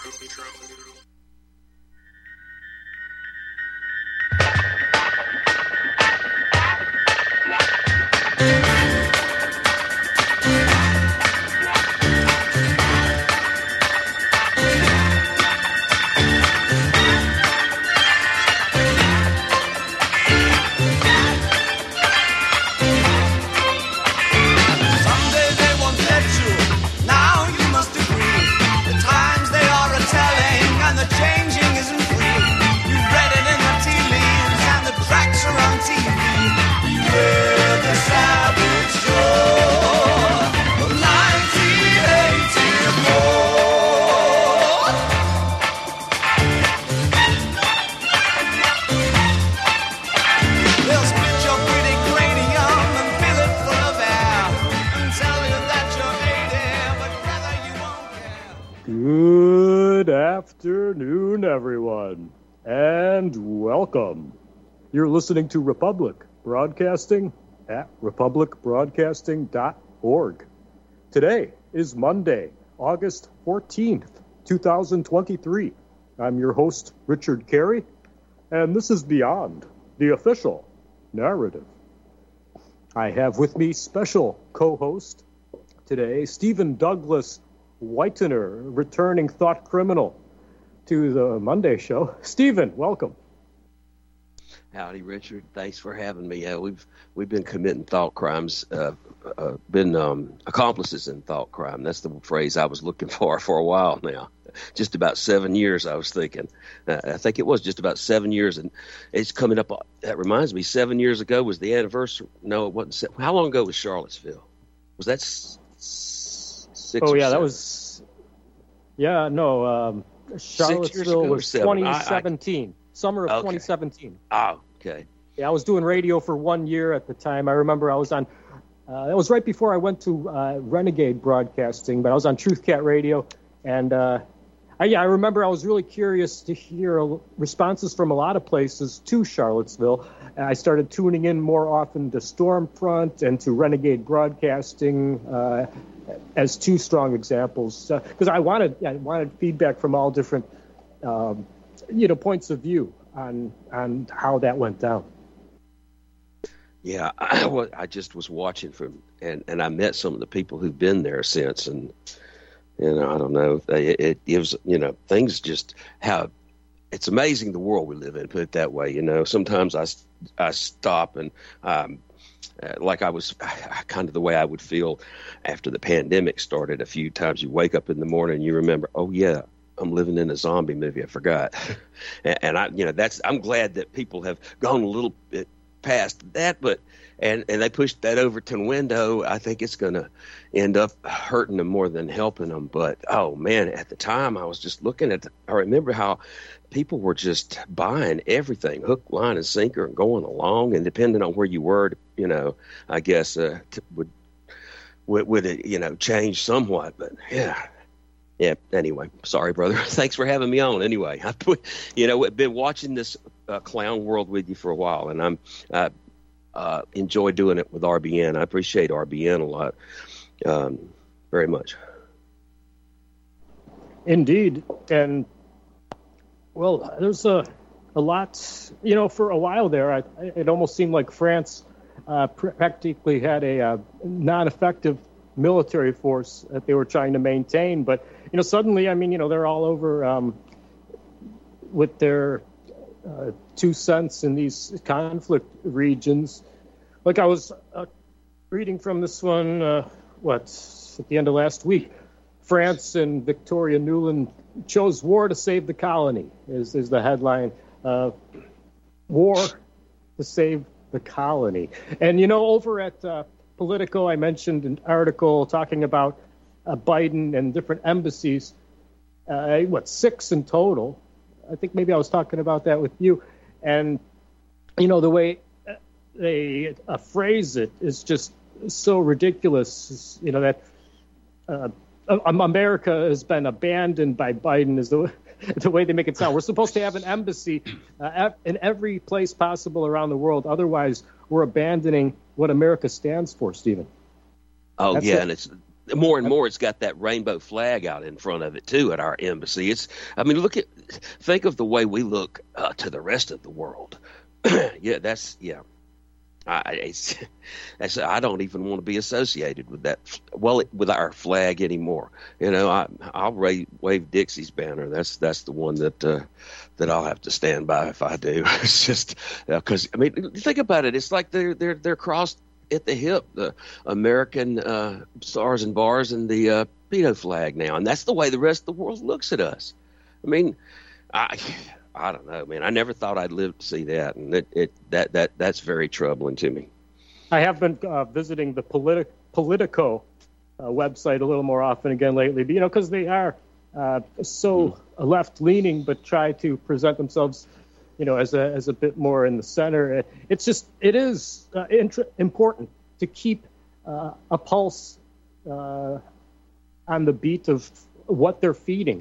Good afternoon, everyone, and welcome. You're listening to Republic Broadcasting at republicbroadcasting.org. Today is Monday, August 14th, 2023. I'm your host, Richard Carey, and this is Beyond, the official narrative. I have with me special co-host today, Stephen Douglas Whitener, returning thought criminal to the Monday show. Stephen, welcome. Howdy, Richard. Thanks for having me. We've been committing thought crimes, been accomplices in thought crime. That's the phrase I was looking for a while now. Just about 7 years, I was thinking. I think it was just about 7 years, and it's coming up. That reminds me, 7 years ago was the anniversary. No, it wasn't. How long ago was Charlottesville? Was that Oh, yeah, that was, Charlottesville was 2017, summer of 2017. Oh, okay. Yeah, I was doing radio for 1 year at the time. I remember I was on, that was right before I went to Renegade Broadcasting, but I was on Truth Cat Radio, and I remember I was really curious to hear responses from a lot of places to Charlottesville. I started tuning in more often to Stormfront and to Renegade Broadcasting as two strong examples, because I wanted feedback from all different points of view on how that went down. Yeah, I just was watching and I met some of the people who've been there since, and I don't know, it gives things just how it's amazing the world we live in. Put it that way, Sometimes I stop and like I was kind of the way I would feel after the pandemic started. A few times you wake up in the morning and you remember, oh yeah, I'm living in a zombie movie. I forgot. And I'm glad that people have gone a little bit past that, but and they pushed that Overton window. I think it's going to end up hurting them more than helping them. But oh man, at the time I was just looking at I remember how people were just buying everything, hook, line, and sinker, and going along. And depending on where you were, I guess would it, change somewhat. But yeah. Anyway, sorry, brother. Thanks for having me on. Anyway, I've been watching this clown world with you for a while, and I enjoy doing it with RBN. I appreciate RBN a lot, very much. Indeed, and well, there's a lot. For a while there, it almost seemed like France practically had a non-effective military force that they were trying to maintain, but suddenly, they're all over with their 2 cents in these conflict regions. Like I was reading from this one, at the end of last week, France and Victoria Nuland chose war to save the colony, is the headline. War to save the colony. And, over at Politico, I mentioned an article talking about Biden and different embassies, 6 in total. I think maybe I was talking about that with you. And, the way they phrase it is just so ridiculous, that America has been abandoned by Biden is the way they make it sound. We're supposed to have an embassy in every place possible around the world. Otherwise, we're abandoning what America stands for, Stephen. Oh, That's yeah, it. and it's more and more, it's got that rainbow flag out in front of it too at our embassy. Think of the way we look to the rest of the world. I don't even want to be associated with that. Well, with our flag anymore. I'll wave Dixie's banner. That's the one that I'll have to stand by if I do. It's just because think about it. It's like they're crossed at the hip, the American stars and bars and the pedo flag now, and that's the way the rest of the world looks at us. I don't know, man. I never thought I'd live to see that, and that's very troubling to me. I have been visiting the Politico website a little more often again lately, because they are so left-leaning, but try to present themselves, as a bit more in the center. It is important to keep a pulse on the beat of what they're feeding.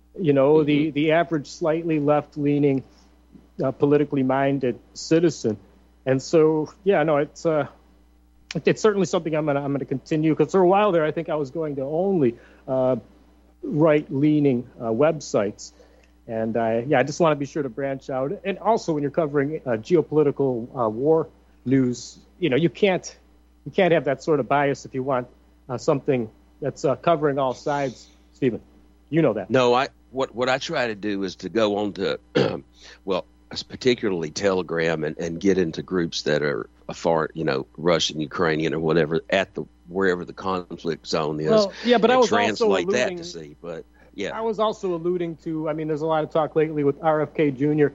The average slightly left-leaning, politically minded citizen. And so, it's certainly something I'm gonna continue, because for a while there, I think I was going to only right-leaning websites. And I just want to be sure to branch out. And also, when you're covering geopolitical war news, you can't have that sort of bias if you want something that's covering all sides, Stephen. You know that. No, what I try to do is to go on to, particularly Telegram, and get into groups that are far, Russian, Ukrainian, or whatever, wherever the conflict zone is. Well, yeah, but I was translate also that to see, but. Yeah. I was also alluding to, there's a lot of talk lately with RFK Jr.,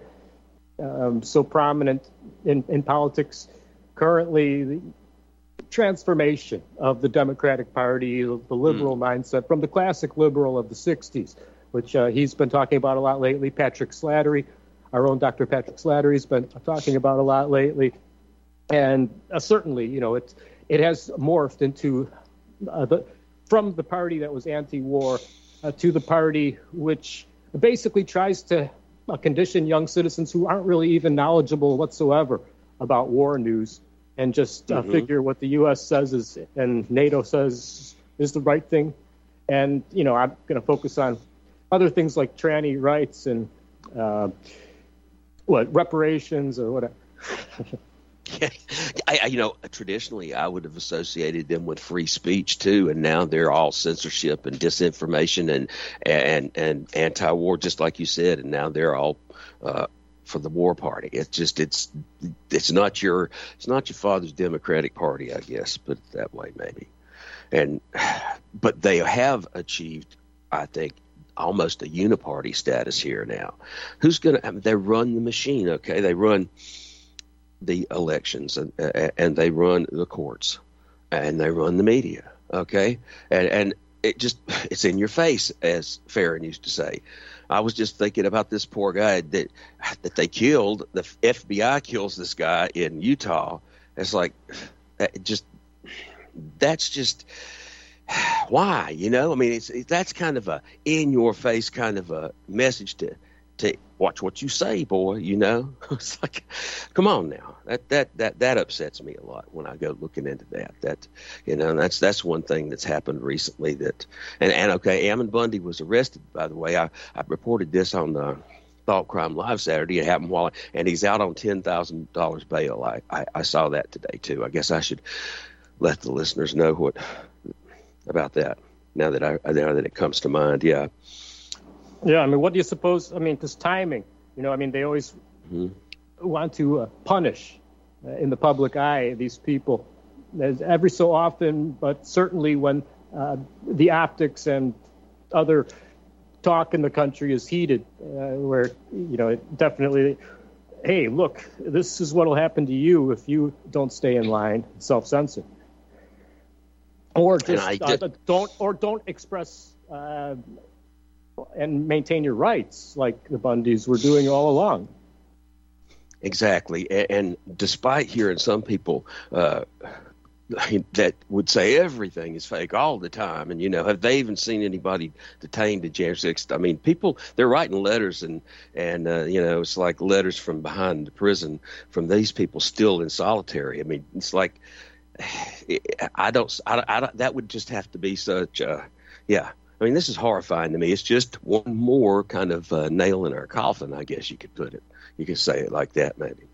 so prominent in politics currently, the transformation of the Democratic Party, the liberal mindset from the classic liberal of the 60s, which he's been talking about a lot lately. Patrick Slattery, our own Dr. Patrick Slattery, has been talking about a lot lately. And certainly, it has morphed into from the party that was anti-war to the party which basically tries to condition young citizens who aren't really even knowledgeable whatsoever about war news, and just figure what the U.S. says and NATO says is the right thing. And, I'm going to focus on other things like tranny rights and reparations or whatever. Traditionally I would have associated them with free speech too, and now they're all censorship and disinformation and anti-war, just like you said, and now they're all for the war party. It's not your father's Democratic Party, I guess, put it that way maybe. But they have achieved, I think, almost a uniparty status here now. They run the machine, okay? They run the elections and they run the courts and they run the media, okay? And it's in your face, as Farron used to say. I was just thinking about this poor guy that they killed. The FBI kills this guy in Utah. It's like, that's just why, that's kind of a in your face kind of a message to watch what you say, boy. It's like, come on now. That upsets me a lot when I go looking into that. That's one thing that's happened recently. Ammon Bundy was arrested. By the way, I reported this on the Thought Crime Live Saturday. It happened and he's out on $10,000 bail. I saw that today too. I guess I should let the listeners know about that now that it comes to mind. Yeah. Yeah, what do you suppose? This timing, they always want to punish in the public eye these people every so often, but certainly when the optics and other talk in the country is heated, where, it definitely, hey, look, this is what will happen to you if you don't stay in line, self-censor. Or just don't express and maintain your rights like the Bundys were doing all along. Exactly. And despite hearing some people that would say everything is fake all the time, and have they even seen anybody detained at January 6th? People, they're writing letters and it's like letters from behind the prison from these people still in solitary. It's like that would just have to be such, yeah. I mean, this is horrifying to me. It's just one more kind of nail in our coffin, I guess you could put it. You could say it like that, maybe.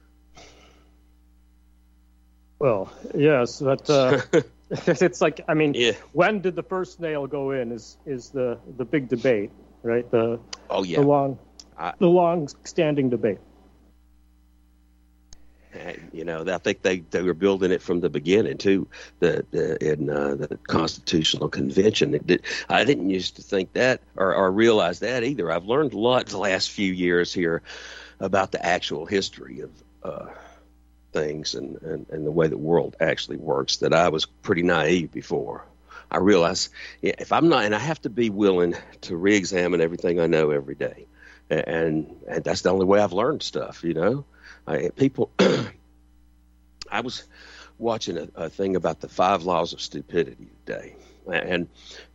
Well, yes, but it's like, I mean, yeah. When did the first nail go in is the big debate, right? The long-standing debate. I think they were building it from the beginning too. In the Constitutional Convention, I didn't used to think that or realize that either. I've learned a lot the last few years here about the actual history of things and the way the world actually works. That I was pretty naive before. I realize if I'm not, and I have to be willing to re-examine everything I know every day, and that's the only way I've learned stuff. People. I was watching a thing about the 5 laws of stupidity today, and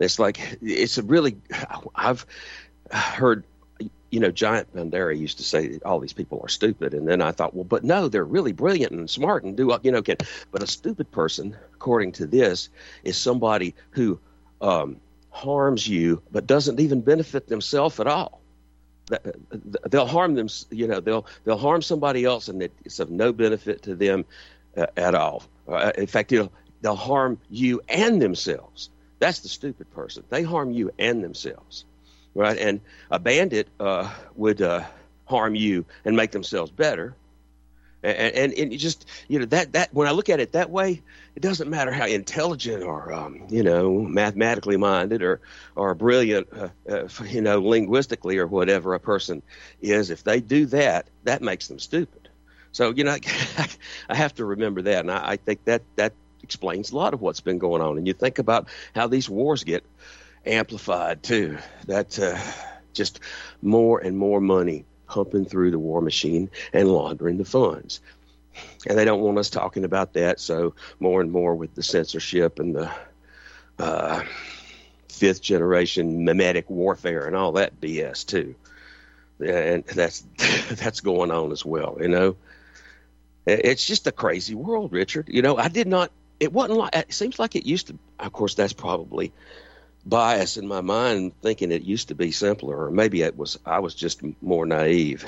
I've heard, Giant Bandera used to say that all these people are stupid, and then I thought, well, but no, they're really brilliant and smart and but a stupid person, according to this, is somebody who harms you but doesn't even benefit themselves at all. They'll harm them, they'll harm somebody else, and it's of no benefit to them at all. In fact, they'll harm you and themselves. That's the stupid person. They harm you and themselves, right? And a bandit would harm you and make themselves better. And you just, that when I look at it that way, it doesn't matter how intelligent or, mathematically minded or brilliant, linguistically or whatever a person is. If they do that, that makes them stupid. So, I have to remember that. And I think that explains a lot of what's been going on. And you think about how these wars get amplified too, that just more and more money pumping through the war machine and laundering the funds. And they don't want us talking about that. So more and more with the censorship and the fifth generation mimetic warfare and all that BS too. And that's going on as well. It's just a crazy world, Richard. It wasn't like, it seems like it used to, of course, that's probably bias in my mind, thinking it used to be simpler, or maybe I was just more naive.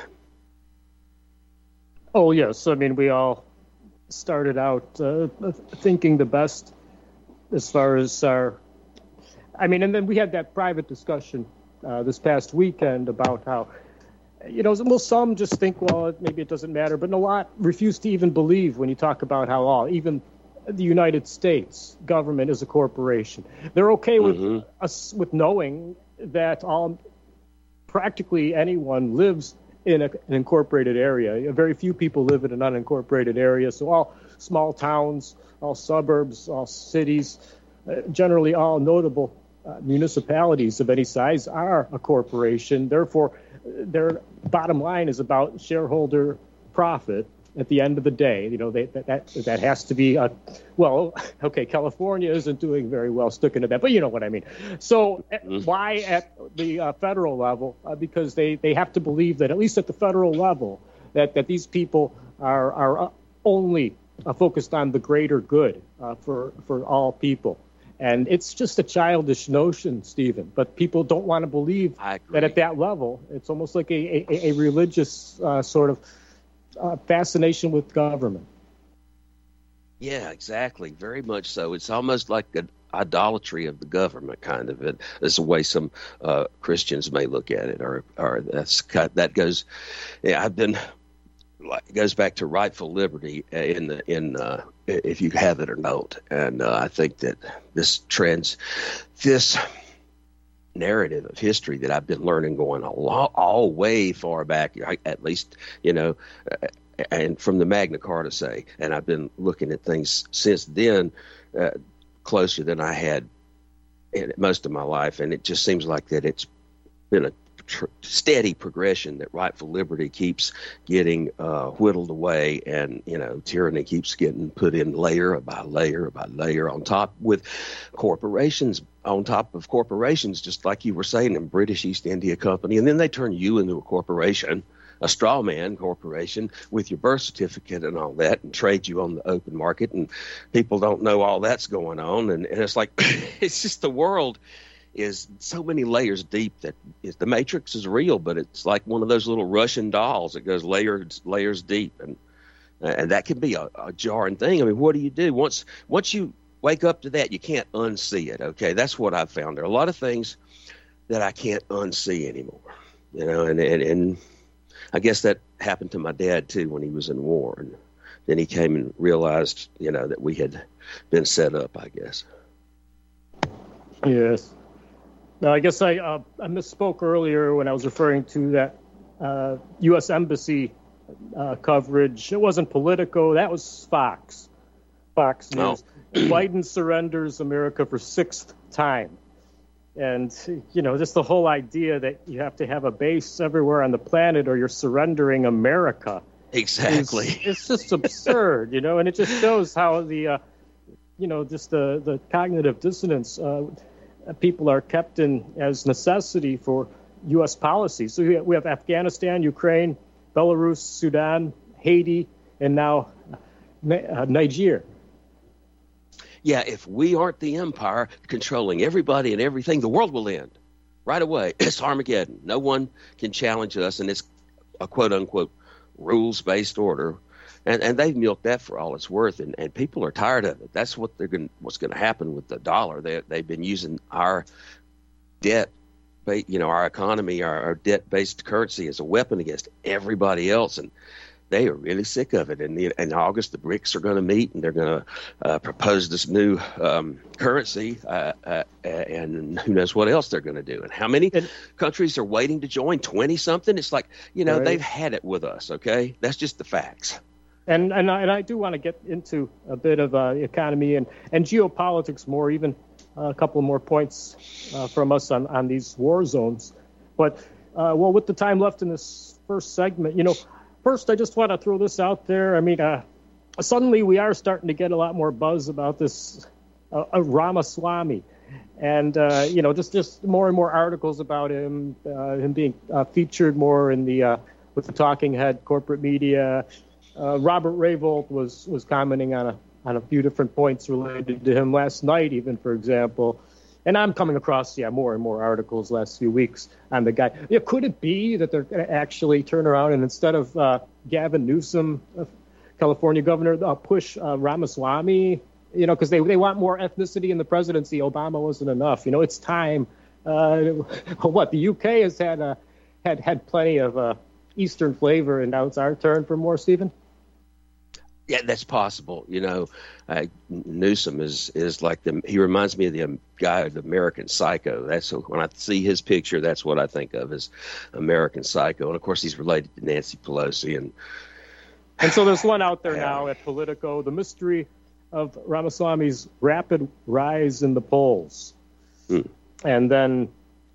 Oh yes, I mean we all started out thinking the best as far as and then we had that private discussion this past weekend about how some just think, well, maybe it doesn't matter, but a lot refuse to even believe when you talk about how even the United States government is a corporation. They're okay with us with knowing that practically anyone lives in an incorporated area. Very few people live in an unincorporated area. So all small towns, all suburbs, all cities, generally all notable municipalities of any size are a corporation. Therefore, their bottom line is about shareholder profit. At the end of the day, that has to be California isn't doing very well sticking to that, but you know what I mean. So why at the federal level? Because they have to believe that at least at the federal level that these people are only focused on the greater good for all people. And it's just a childish notion, Stephen, but people don't want to believe that at that level. It's almost like a religious sort of fascination with government. Yeah, exactly. Very much so. It's almost like an idolatry of the government, kind of. It's the way some Christians may look at it, or that goes. Yeah, it goes back to rightful liberty if you have it or not, and I think that this narrative of history that I've been learning going all way far back, at least, and from the Magna Carta, say, and I've been looking at things since then closer than I had in most of my life, and it just seems like that it's been a steady progression, that rightful liberty keeps getting whittled away, and tyranny keeps getting put in layer by layer by layer on top, with corporations on top of corporations, just like you were saying, in British East India Company, and then they turn you into a corporation a straw man corporation with your birth certificate and all that and trade you on the open market. And people don't know all that's going on. And it's like, it's just the world is so many layers deep that the Matrix is real, but it's like one of those little Russian dolls. It goes layers deep. And that can be a jarring thing. I mean, what do you do? Once you wake up to that, you can't unsee it, okay? That's what I've found. There are a lot of things that I can't unsee anymore, and I guess that happened to my dad, too, when he was in war. And then he came and realized, that we had been set up, I guess. Yes. Now, I guess I misspoke earlier when I was referring to that U.S. Embassy coverage. It wasn't Politico. That was Fox News. Oh. Biden surrenders America for 6th time. And, just the whole idea that you have to have a base everywhere on the planet or you're surrendering America. Exactly. It's just absurd, and it just shows how the cognitive dissonance people are kept in as necessity for U.S. policy. So we have Afghanistan, Ukraine, Belarus, Sudan, Haiti, and now Niger. Yeah, if we aren't the empire controlling everybody and everything, the world will end right away. It's Armageddon. No one can challenge us, and it's a quote-unquote rules-based order. And they've milked that for all it's worth, and people are tired of it. That's what's going to happen with the dollar. They've been using our debt, our economy, our debt-based currency as a weapon against everybody else, and they are really sick of it. And in August, the BRICS are going to meet, and they're going to propose this new currency, and who knows what else they're going to do. And how many countries are waiting to join? 20-something? It's like, right. They've had it with us, okay? That's just the facts. And I do want to get into a bit of economy and geopolitics more, even a couple more points from us on these war zones. But, with the time left in this first segment, first I just want to throw this out there. I mean, suddenly we are starting to get a lot more buzz about this Ramaswamy. And, just more and more articles about him being featured more in with the talking head corporate media. Robert Raybould was commenting on a few different points related to him last night, even, for example. And I'm coming across, more and more articles last few weeks on the guy. Could it be that they're going to actually turn around and instead of Gavin Newsom, California governor, push Ramaswamy, because they want more ethnicity in the presidency. Obama wasn't enough. It's time. The UK has had plenty of Eastern flavor, and now it's our turn for more, Stephen? Yeah, that's possible. Newsom is like he reminds me of the guy of American Psycho. That's when I see his picture, that's what I think of as American Psycho. And of course, he's related to Nancy Pelosi. And so there's one out there now at Politico, the mystery of Ramaswamy's rapid rise in the polls. And then,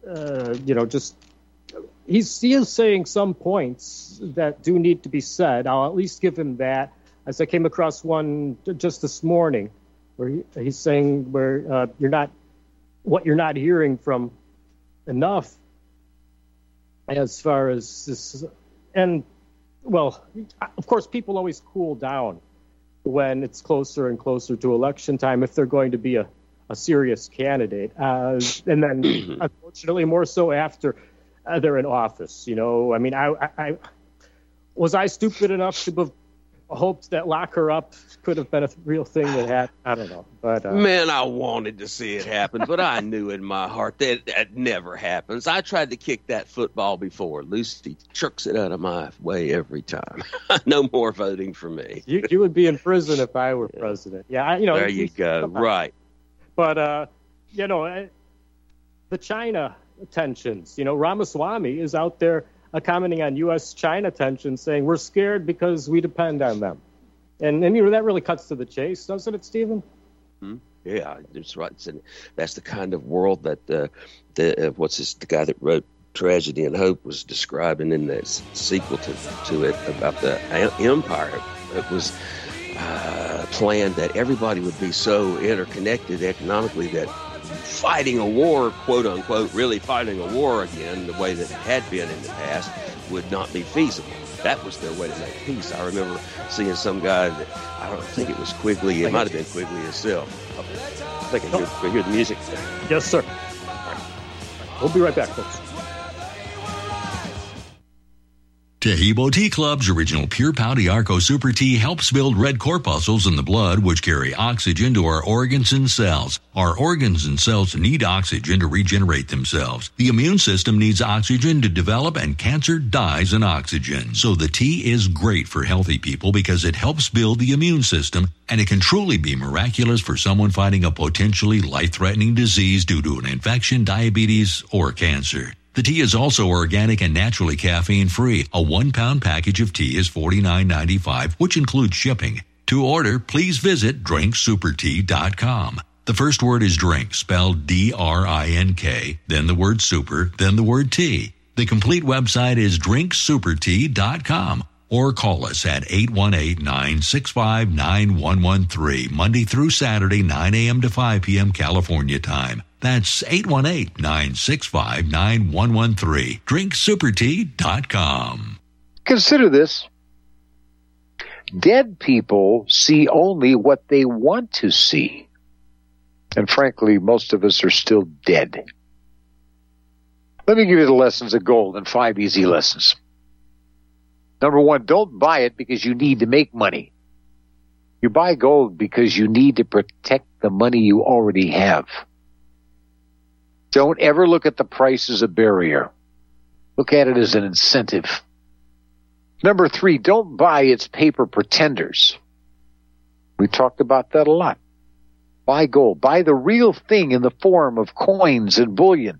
he is saying some points that do need to be said. I'll at least give him that. As I came across one just this morning, where he's saying what you're not hearing from enough as far as this. And, of course, people always cool down when it's closer and closer to election time if they're going to be a serious candidate. And then, unfortunately, more so after they're in office. I mean, I was stupid enough to have hoped that lock her up could have been a real thing that happened. I don't know, but man, I wanted to see it happen, but I knew in my heart that never happens. I tried to kick that football before. Lucy chucks it out of my way every time. No more voting for me. You would be in prison if I were president. Yeah, there you go. Right. But the China tensions. Ramaswamy is out there commenting on U.S.-China tensions, saying we're scared because we depend on them. And that really cuts to the chase, doesn't it, Stephen? Mm-hmm. Yeah, that's right. That's the kind of world that the guy that wrote Tragedy and Hope was describing in that sequel to it about the empire. It was planned that everybody would be so interconnected economically that fighting a war, quote unquote, really fighting a war again, the way that it had been in the past, would not be feasible. That was their way to make peace. I remember seeing some guy that, I don't think it was Quigley, it might have been Quigley himself. I think I hear the music. Yes, sir. We'll be right back, folks. Taheebo Tea Club's original Pure Pouty Arco Super Tea helps build red corpuscles in the blood, which carry oxygen to our organs and cells. Our organs and cells need oxygen to regenerate themselves. The immune system needs oxygen to develop, and cancer dies in oxygen. So the tea is great for healthy people because it helps build the immune system, and it can truly be miraculous for someone fighting a potentially life-threatening disease due to an infection, diabetes, or cancer. The tea is also organic and naturally caffeine-free. A 1-pound package of tea is $49.95, which includes shipping. To order, please visit drinksupertea.com. The first word is drink, spelled D-R-I-N-K, then the word super, then the word tea. The complete website is drinksupertea.com. Or call us at 818-965-9113, Monday through Saturday, 9 a.m. to 5 p.m. California time. That's 818-965-9113, drinksupertea.com. Consider this. Dead people see only what they want to see. And frankly, most of us are still dead. Let me give you the lessons of gold in 5 easy lessons. Number 1, don't buy it because you need to make money. You buy gold because you need to protect the money you already have. Don't ever look at the price as a barrier. Look at it as an incentive. Number 3, don't buy its paper pretenders. We talked about that a lot. Buy gold. Buy the real thing in the form of coins and bullion.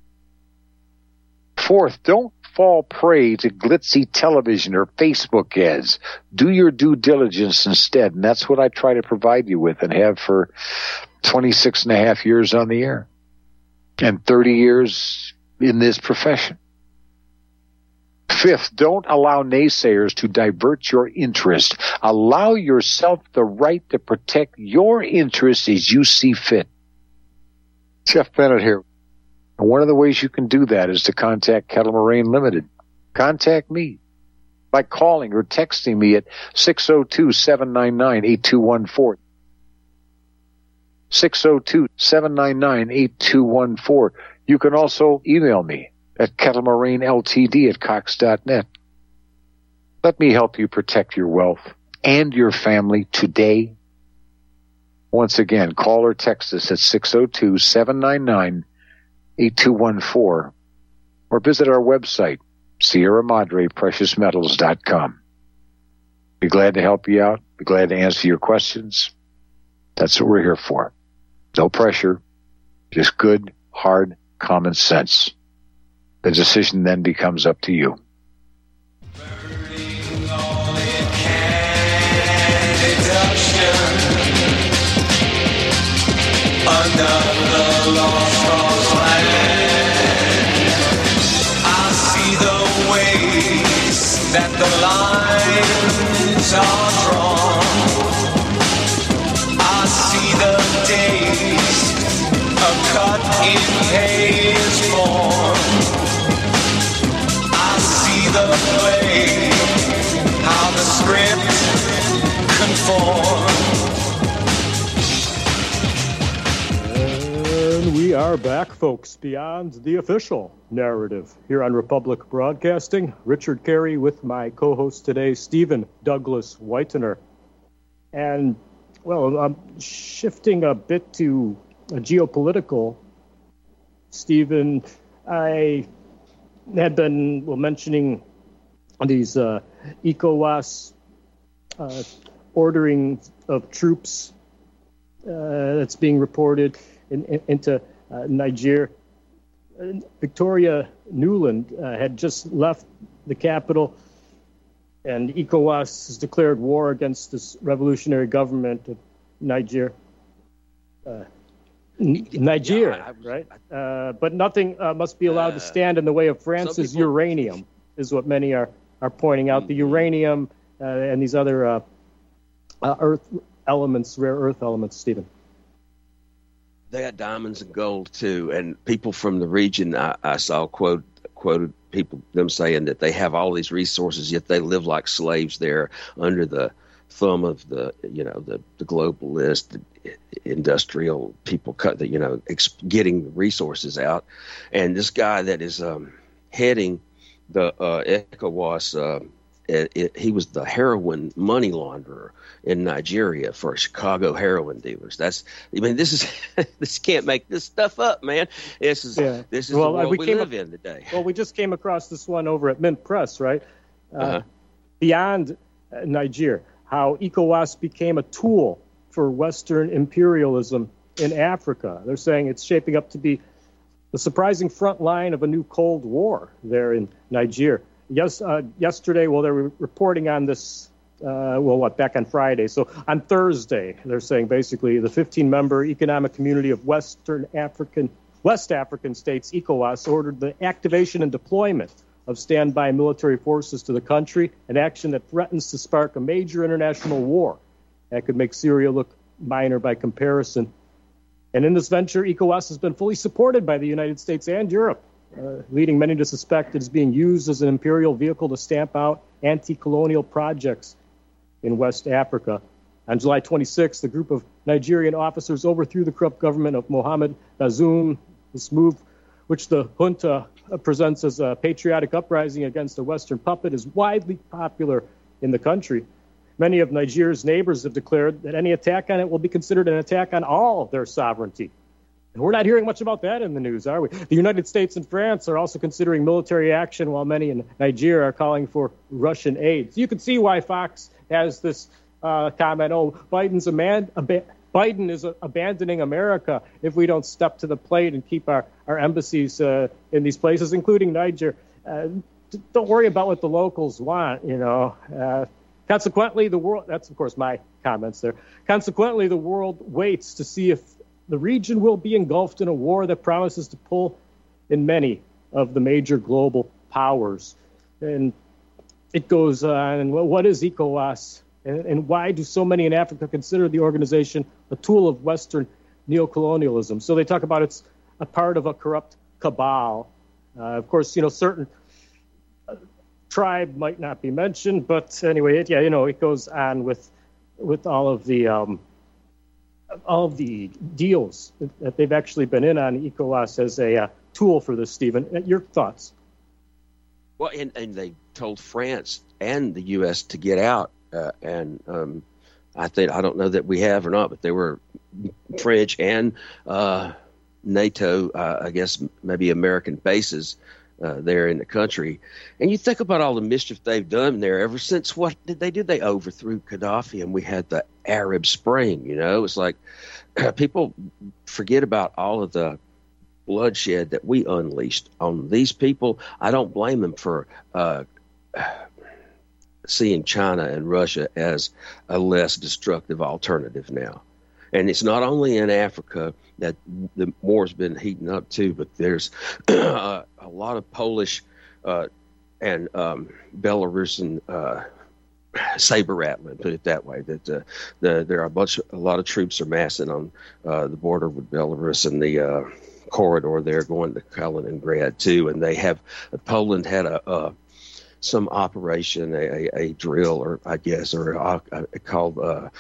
4th, don't fall prey to glitzy television or Facebook ads. Do your due diligence instead, and that's what I try to provide you with and have for 26 and a half years on the air and 30 years in this profession. 5th, don't allow naysayers to divert your interest. Allow yourself the right to protect your interests as you see fit. Jeff Bennett here. And one of the ways you can do that is to contact Kettle Moraine Limited. Contact me by calling or texting me at 602-799-8214. 602-799-8214. You can also email me at kettlemoraineLTD@cox.net. Let me help you protect your wealth and your family today. Once again, call or text us at 602-799-8214 or visit our website, Sierra Madre PreciousMetals.com. Be glad to help you out. Be glad to answer your questions. That's what we're here for. No pressure, just good, hard, common sense. The decision then becomes up to you. That the lines are drawn. I see the days are cut in page form. I see the play, how the script conforms. And we are back, folks, beyond the official narrative here on Republic Broadcasting. Richard Carey with my co-host today, Stephen Douglas Whitener. And, well, I'm shifting a bit to geopolitical. Stephen, I had been mentioning these ECOWAS ordering of troops that's being reported into Niger. Victoria Nuland had just left the capital, and ECOWAS has declared war against this revolutionary government of Niger. Right? But nothing must be allowed to stand in the way of France's uranium, is what many are pointing out. The uranium and these other earth elements, rare earth elements, Stephen. they got diamonds and gold too. And people from the region, I saw quoted people, them saying that they have all these resources, yet they live like slaves there under the thumb of the globalist industrial people getting the resources out. And this guy that is heading the ECOWAS, he was the heroin money launderer in Nigeria for Chicago heroin dealers. This can't make this stuff up, man. This is the world we live in today. Well, we just came across this one over at Mint Press, right? Beyond Niger, how ECOWAS became a tool for Western imperialism in Africa. They're saying it's shaping up to be the surprising front line of a new Cold War there in Niger. Yesterday, they were reporting on this, back on Friday. So on Thursday, they're saying basically the 15-member Economic Community of West African states, ECOWAS, ordered the activation and deployment of standby military forces to the country, an action that threatens to spark a major international war that could make Syria look minor by comparison. And in this venture, ECOWAS has been fully supported by the United States and Europe, leading many to suspect it is being used as an imperial vehicle to stamp out anti-colonial projects in West Africa. On July 26, the group of Nigerian officers overthrew the corrupt government of Mohamed Bazoum. This move, which the junta presents as a patriotic uprising against a Western puppet, is widely popular in the country. Many of Nigeria's neighbors have declared that any attack on it will be considered an attack on all their sovereignty. And we're not hearing much about that in the news, are we? The United States and France are also considering military action, while many in Nigeria are calling for Russian aid. So you can see why Fox has this comment, Biden is abandoning America if we don't step to the plate and keep our embassies in these places, including Niger. Don't worry about what the locals want, Consequently, the world, that's of course my comments there. Consequently, the world waits to see if the region will be engulfed in a war that promises to pull in many of the major global powers. And it goes on, what is ECOWAS? And why do so many in Africa consider the organization a tool of Western neocolonialism? So they talk about it's a part of a corrupt cabal. Of course, certain tribe might not be mentioned, but anyway, it goes on with all of the deals that they've actually been in on ECOWAS as a tool for this. Stephen, your thoughts? Well, and they told France and the U.S. to get out, and I don't know that we have or not, but there were French and NATO, I guess maybe American bases there in the country. And you think about all the mischief they've done there ever since. What did they do? They overthrew Gaddafi, and we had the Arab Spring. It's like people forget about all of the bloodshed that we unleashed on these people. I don't blame them for seeing China and Russia as a less destructive alternative now. And it's not only in Africa that the war's been heating up too, but there's a lot of Polish and Belarusian saber rattling, put it that way. That there are a lot of troops are massing on the border with Belarus and the corridor there going to Kaliningrad too. And they have Poland had some operation, a drill, or I guess, or called.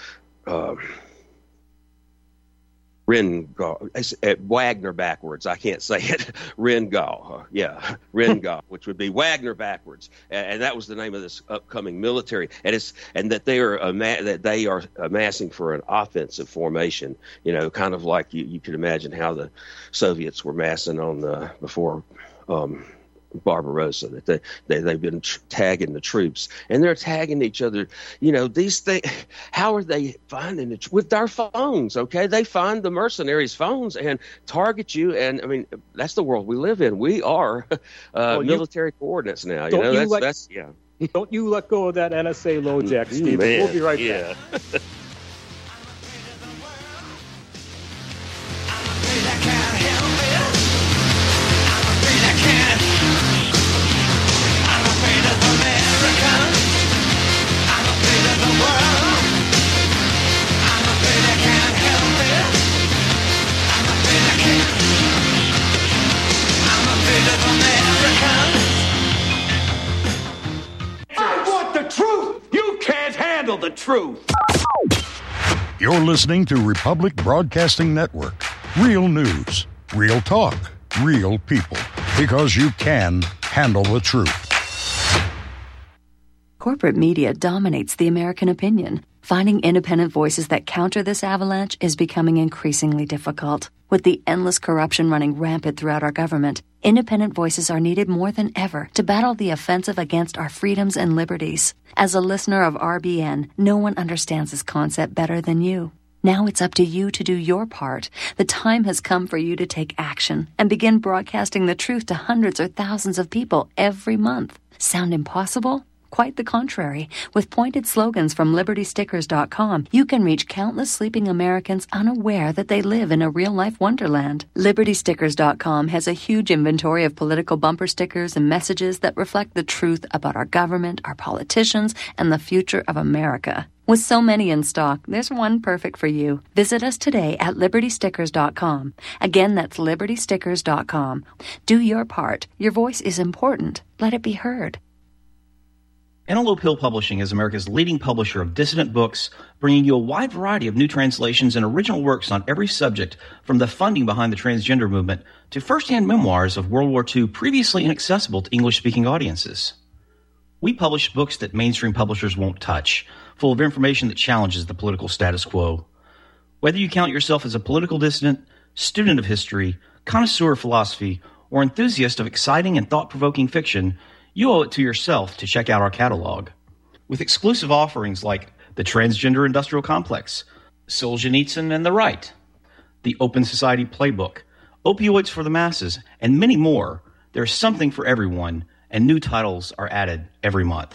Wagner backwards. I can't say it. Rengau. Rengau, which would be Wagner backwards. And that was the name of this upcoming military. And that they are amassing for an offensive formation. Kind of like you could imagine how the Soviets were massing on before Barbarossa, that they've been tagging the troops, and they're tagging each other. These things. How are they finding it? With their phones? Okay, they find the mercenaries' phones and target you. And I mean, that's the world we live in. We are military coordinates now. Don't you let go of that NSA LoJack, Steve. We'll be right back. the truth. You're listening to Republic Broadcasting Network. Real news, real talk, real people. Because you can handle the truth. Corporate media dominates the American opinion. Finding independent voices that counter this avalanche is becoming increasingly difficult. With the endless corruption running rampant throughout our government, independent voices are needed more than ever to battle the offensive against our freedoms and liberties. As a listener of RBN, no one understands this concept better than you. Now it's up to you to do your part. The time has come for you to take action and begin broadcasting the truth to hundreds or thousands of people every month. Sound impossible? Quite the contrary. With pointed slogans from LibertyStickers.com, you can reach countless sleeping Americans unaware that they live in a real-life wonderland. LibertyStickers.com has a huge inventory of political bumper stickers and messages that reflect the truth about our government, our politicians, and the future of America. With so many in stock, there's one perfect for you. Visit us today at LibertyStickers.com. Again, that's LibertyStickers.com. Do your part. Your voice is important. Let it be heard. Antelope Hill Publishing is America's leading publisher of dissident books, bringing you a wide variety of new translations and original works on every subject, from the funding behind the transgender movement to first-hand memoirs of World War II previously inaccessible to English-speaking audiences. We publish books that mainstream publishers won't touch, full of information that challenges the political status quo. Whether you count yourself as a political dissident, student of history, connoisseur of philosophy, or enthusiast of exciting and thought-provoking fiction, you owe it to yourself to check out our catalog. With exclusive offerings like the Transgender Industrial Complex, Solzhenitsyn and the Right, the Open Society Playbook, Opioids for the Masses, and many more, there's something for everyone, and new titles are added every month.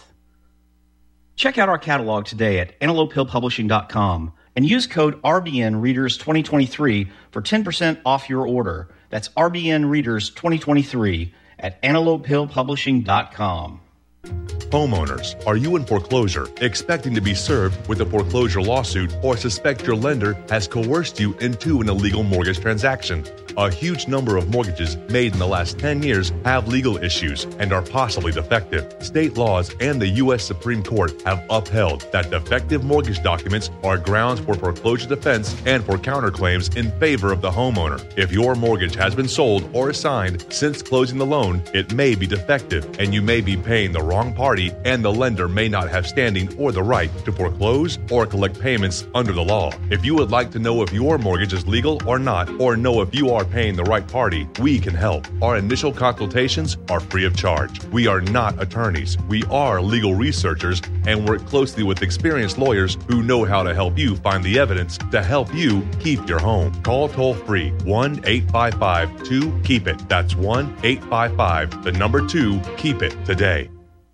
Check out our catalog today at AntelopeHillPublishing.com and use code RBNReaders2023 for 10% off your order. That's RBNReaders2023 at AntelopeHillPublishing.com. Homeowners, are you in foreclosure, expecting to be served with a foreclosure lawsuit, or suspect your lender has coerced you into an illegal mortgage transaction? A huge number of mortgages made in the last 10 years have legal issues and are possibly defective. State laws and the U.S. Supreme Court have upheld that defective mortgage documents are grounds for foreclosure defense and for counterclaims in favor of the homeowner. If your mortgage has been sold or assigned since closing the loan, it may be defective and you may be paying the wrong party, and the lender may not have standing or the right to foreclose or collect payments under the law. If you would like to know if your mortgage is legal or not, or know if you are paying the right party, we can help. Our initial consultations are free of charge. We are not attorneys. We are legal researchers and work closely with experienced lawyers who know how to help you find the evidence to help you keep your home. Call toll-free 1-855-2-KEEP-IT. That's 1-855-2-KEEP-IT today.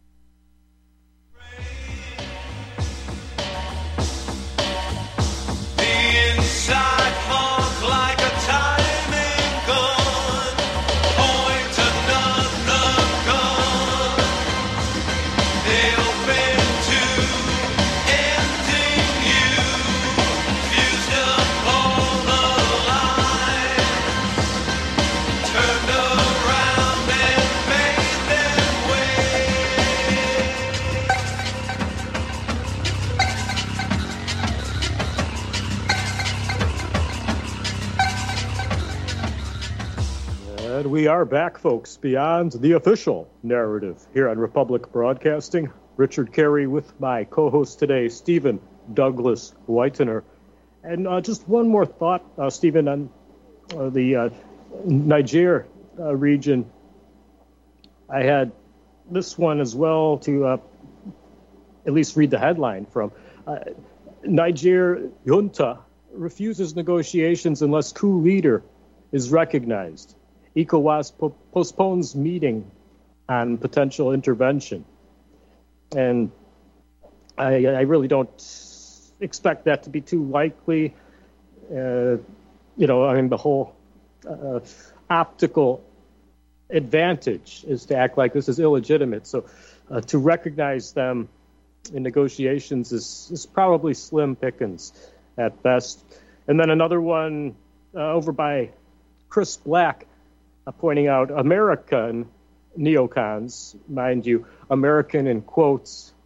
We are back, folks, beyond the official narrative here on Republic Broadcasting. Richard Carey with my co-host today, Stephen Douglas Whitener. And just one more thought, Stephen, on the Niger region. I had this one as well to at least read the headline from. Niger junta refuses negotiations unless coup leader is recognized. ECOWAS postpones meeting on potential intervention. And I really don't expect that to be too likely. The whole optical advantage is to act like this is illegitimate. So to recognize them in negotiations is probably slim pickings at best. And then another one over by Chris Black, pointing out American neocons, mind you, American in quotes,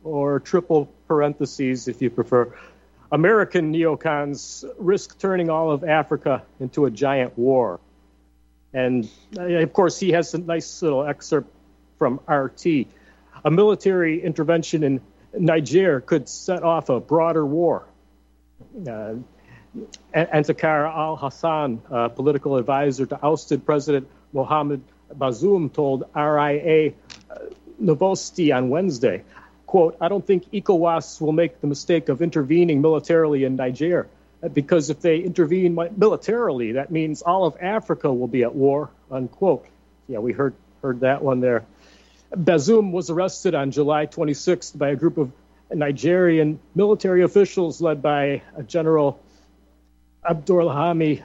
or triple parentheses if you prefer, American neocons risk turning all of Africa into a giant war. And, of course, he has a nice little excerpt from RT. A military intervention in Niger could set off a broader war. Antakar al-Hassan, political advisor to ousted President Mohamed Bazoum, told RIA Novosti on Wednesday, quote, I don't think ECOWAS will make the mistake of intervening militarily in Niger, because if they intervene militarily, that means all of Africa will be at war, unquote. Yeah, we heard that one there. Bazoum was arrested on July 26th by a group of Nigerian military officials led by General Abdulrahman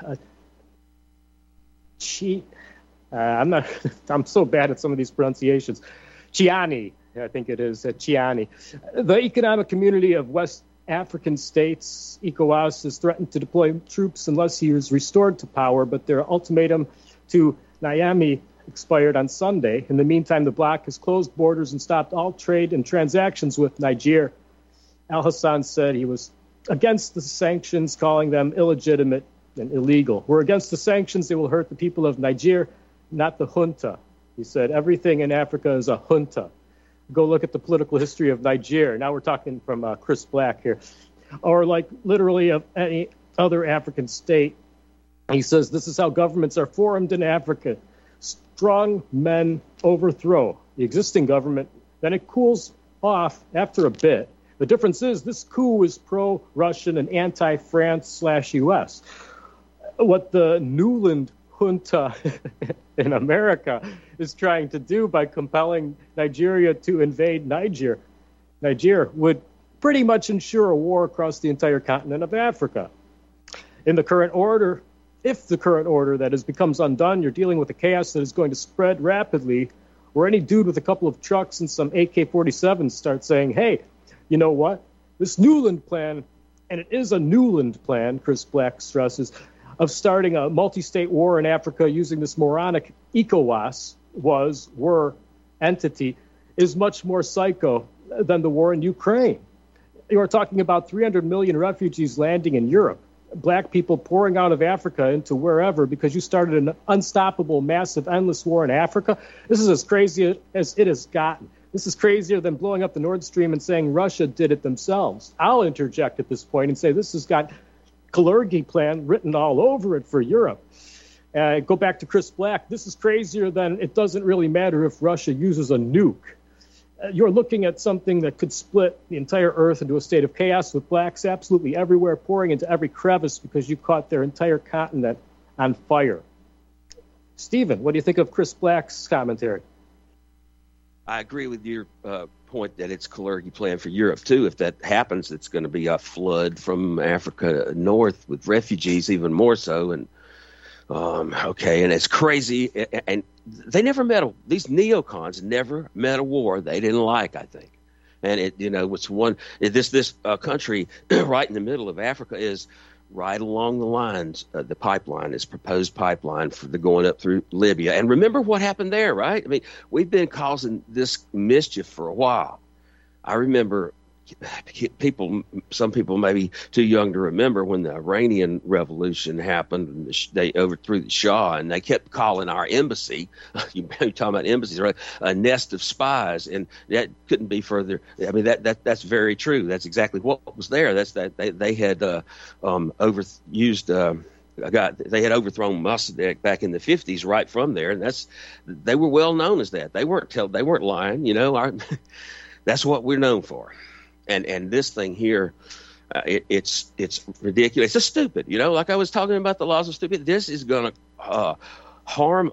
I'm so bad at some of these pronunciations. Chiani, I think it is, Chiani. The Economic Community of West African States, ECOWAS, has threatened to deploy troops unless he is restored to power, but their ultimatum to Niamey expired on Sunday. In the meantime, the bloc has closed borders and stopped all trade and transactions with Niger. Al-Hassan said he was against the sanctions, calling them illegitimate and illegal. We're against the sanctions. They will hurt the people of Niger, not the junta. He said everything in Africa is a junta. Go look at the political history of Niger. Now we're talking from Chris Black here. Or like literally of any other African state. He says this is how governments are formed in Africa. Strong men overthrow the existing government, then it cools off after a bit. The difference is this coup is pro-Russian and anti-France/U.S. What the Newland junta in America is trying to do by compelling Nigeria to invade Niger would pretty much ensure a war across the entire continent of Africa. In the current order, if the current order that is becomes undone, you're dealing with a chaos that is going to spread rapidly, where any dude with a couple of trucks and some AK-47s starts saying, hey, you know what? This Newland plan, and it is a Newland plan, Chris Black stresses, of starting a multi-state war in Africa using this moronic ECOWAS were entity, is much more psycho than the war in Ukraine. You are talking about 300 million refugees landing in Europe, black people pouring out of Africa into wherever because you started an unstoppable, massive, endless war in Africa. This is as crazy as it has gotten. This is crazier than blowing up the Nord Stream and saying Russia did it themselves. I'll interject at this point and say this has got Kalergi plan written all over it for Europe. Go back to Chris Black. This is crazier than it doesn't really matter if Russia uses a nuke. You're looking at something that could split the entire earth into a state of chaos with blacks absolutely everywhere, pouring into every crevice because you caught their entire continent on fire. Stephen, what do you think of Chris Black's commentary? I agree with your point that it's Kalergi plan for Europe, too. If that happens, it's going to be a flood from Africa north with refugees, even more so. And and it's crazy. And they never these neocons never met a war they didn't like, I think. And this country right in the middle of Africa is right along the lines. The pipeline is proposed pipeline for the going up through Libya. And remember what happened there, right? I mean, we've been causing this mischief for a while. I remember some people may be too young to remember when the Iranian Revolution happened and they overthrew the Shah, and they kept calling our embassy, you're talking about embassies, right, a nest of spies, and that couldn't be further. I mean, that's very true. That's exactly what was there. That's that they had overused they had overthrown Mossadegh back in the 50s right from there, and they were well known as that. They weren't lying, that's what we're known for. And this thing here, it's ridiculous. It's just stupid, like I was talking about the laws of stupid. This is going to harm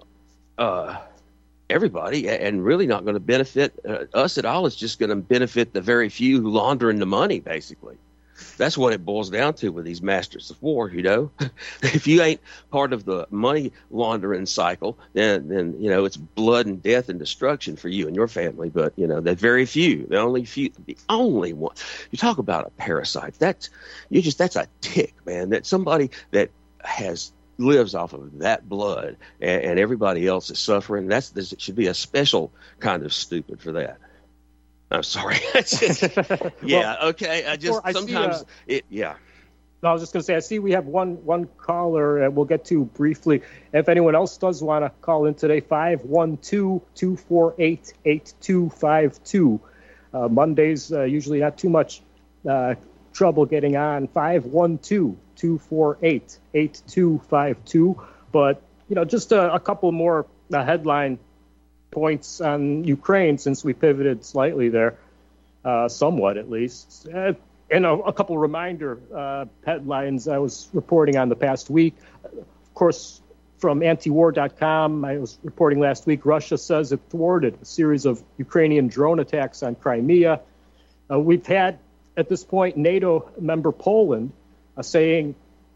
everybody and really not going to benefit us at all. It's just going to benefit the very few who laundering the money, basically. That's what it boils down to with these masters of war, If you ain't part of the money laundering cycle, then it's blood and death and destruction for you and your family. But, the very few, the only one. You talk about a parasite. That's a tick, man. That somebody that lives off of that blood and everybody else is suffering. This should be a special kind of stupid for that. I'm sorry. Okay. No, I was just going to say, I see we have one caller we'll get to briefly. If anyone else does want to call in today, 512-248-8252. Mondays, usually not too much trouble getting on. 512-248-8252. But, just a couple more headline points on Ukraine, since we pivoted slightly there, somewhat at least. And a couple reminder headlines I was reporting on the past week. Of course, from antiwar.com, I was reporting last week, Russia says it thwarted a series of Ukrainian drone attacks on Crimea. We've had, at this point, NATO member Poland saying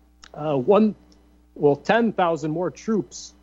10,000 more troops